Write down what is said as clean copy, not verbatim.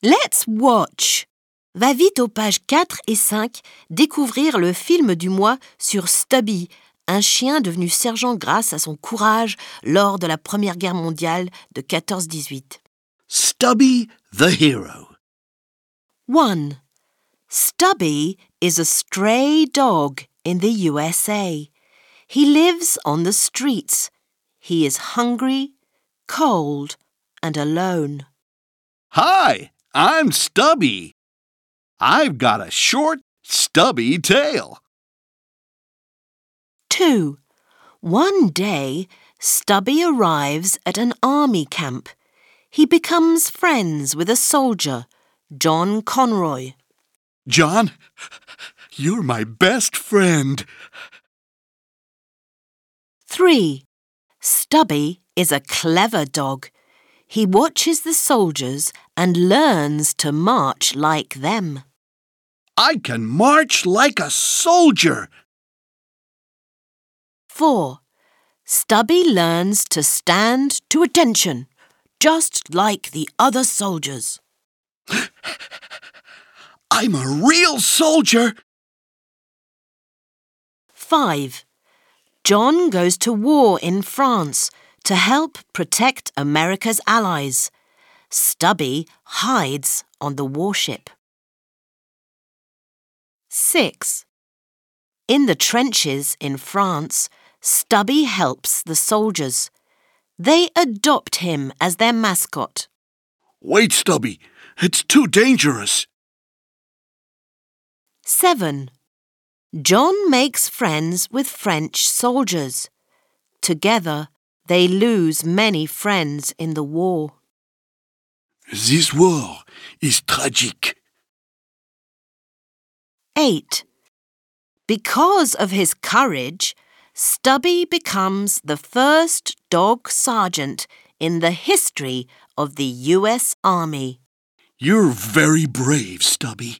Let's watch. Va vite aux pages 4 et 5 découvrir le film du mois sur Stubby, un chien devenu sergent grâce à son courage lors de la Première Guerre mondiale de 14-18. Stubby the Hero. 1. Stubby is a stray dog in the USA. He lives on the streets. He is hungry, cold, and alone. Hi, I'm Stubby. I've got a short, stubby tail. 2. One day, Stubby arrives at an army camp. He becomes friends with a soldier, John Conroy. John, you're my best friend. 3. Stubby is a clever dog. He watches the soldiers and learns to march like them. I can march like a soldier. 4. Stubby learns to stand to attention, just like the other soldiers. I'm a real soldier. 5. John goes to war in France to help protect America's allies. Stubby hides on the warship. 6. In the trenches in France, Stubby helps the soldiers. They adopt him as their mascot. Wait, Stubby. It's too dangerous. 7. John makes friends with French soldiers. Together, they lose many friends in the war. This war is tragic. 8. Because of his courage, Stubby becomes the first dog sergeant in the history of the U.S. Army. You're very brave, Stubby.